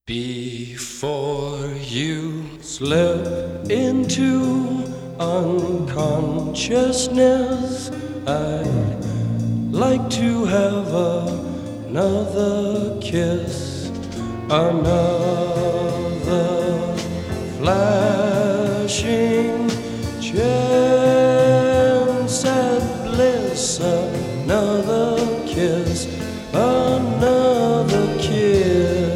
Before you slip into unconsciousness, I'd like to have another kiss, another flashing chance at bliss, another kiss, another kiss.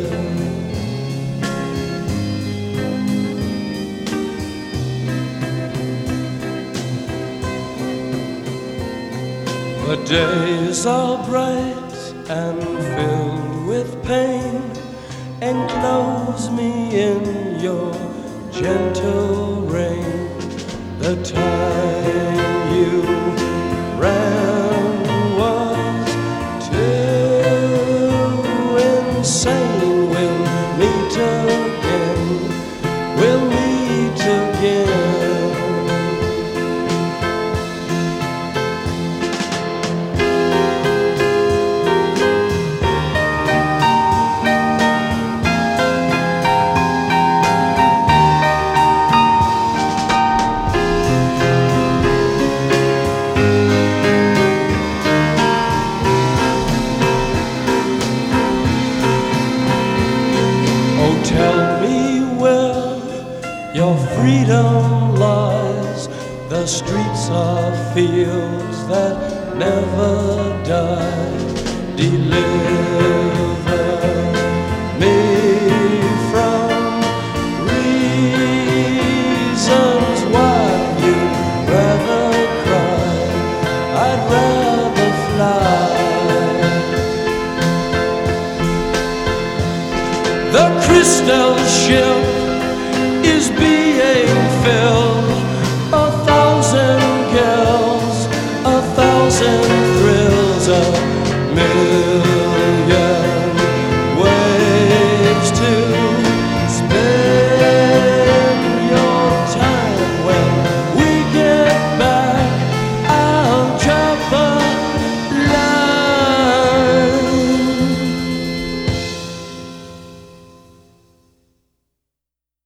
The days are bright and filled with pain. Enclose me in your gentle rain. The time you ran was too insane. We'll meet again. We'll meet again. Tell me where your freedom lies. The streets are fields that never die. Deliver me from reasons why you'd rather cry. I'd rather fly. The crystal ship is being filled. 1,000 girls, 1,000 thrills, a million